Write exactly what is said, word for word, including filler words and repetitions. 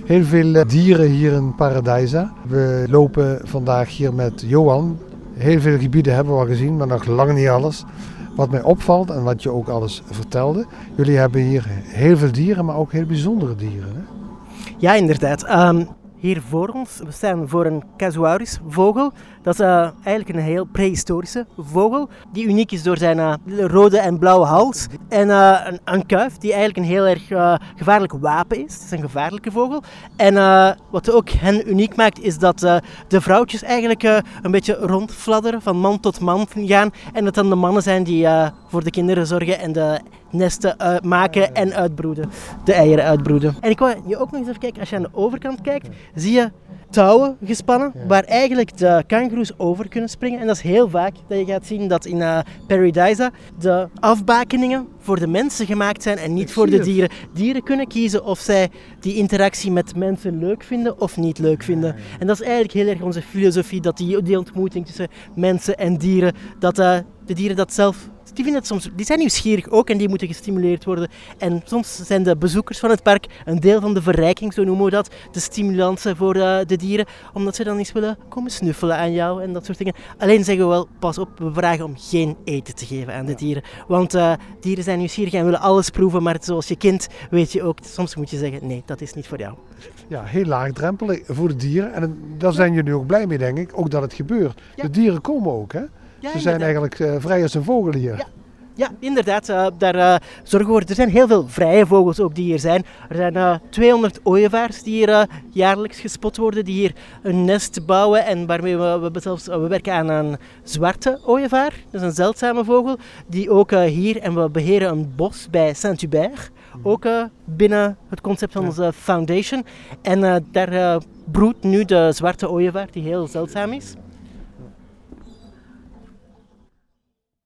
Heel veel dieren hier in Paradijsa. We lopen vandaag hier met Johan. Heel veel gebieden hebben we al gezien, maar nog lang niet alles. Wat mij opvalt en wat je ook alles vertelde. Jullie hebben hier heel veel dieren, maar ook heel bijzondere dieren. Hè? Ja, inderdaad. Um, hier voor ons, we staan voor een casuarisvogel. Dat is uh, eigenlijk een heel prehistorische vogel, die uniek is door zijn uh, rode en blauwe hals. En uh, een, een kuif, die eigenlijk een heel erg uh, gevaarlijk wapen is. Het is een gevaarlijke vogel. En uh, wat ook hen uniek maakt, is dat uh, de vrouwtjes eigenlijk uh, een beetje rondfladderen, van man tot man gaan. En dat dan de mannen zijn die uh, voor de kinderen zorgen en de nesten uh, maken en uitbroeden. De eieren uitbroeden. En ik wou je ook nog eens even kijken, als je aan de overkant kijkt, zie je touwen gespannen, ja, waar eigenlijk de kangoeroes over kunnen springen. En dat is heel vaak dat je gaat zien dat in uh, Paradijsa de afbakeningen voor de mensen gemaakt zijn en niet voor de dieren. Dieren kunnen kiezen of zij die interactie met mensen leuk vinden of niet leuk vinden. Ja, ja. En dat is eigenlijk heel erg onze filosofie, dat die, die ontmoeting tussen mensen en dieren, dat uh, de dieren dat zelf... Die, vinden het soms, die zijn nieuwsgierig ook en die moeten gestimuleerd worden. En soms zijn de bezoekers van het park een deel van de verrijking, zo noemen we dat. De stimulansen voor uh, de dieren, omdat ze dan eens willen komen snuffelen aan jou en dat soort dingen. Alleen zeggen we wel, pas op, we vragen om geen eten te geven aan de dieren. Want uh, dieren zijn nieuwsgierig en willen alles proeven, maar zoals je kind weet je ook, soms moet je zeggen, nee, dat is niet voor jou. Ja, heel laagdrempelig voor de dieren. En daar zijn jullie ook blij mee, denk ik, ook dat het gebeurt. Ja. De dieren komen ook, hè? Ja, ze zijn eigenlijk uh, vrij als een vogel hier. Ja. Ja, inderdaad. Uh, daar uh, zorgen we voor. Er zijn heel veel vrije vogels ook die hier zijn. Er zijn uh, tweehonderd ooievaars die hier uh, jaarlijks gespot worden, die hier een nest bouwen en waarmee we, we, zelfs, uh, we werken aan een zwarte ooievaar. Dat is een zeldzame vogel, die ook uh, hier, en we beheren een bos bij Saint-Hubert, ook uh, binnen het concept van onze foundation. En uh, daar uh, broedt nu de zwarte ooievaar, die heel zeldzaam is.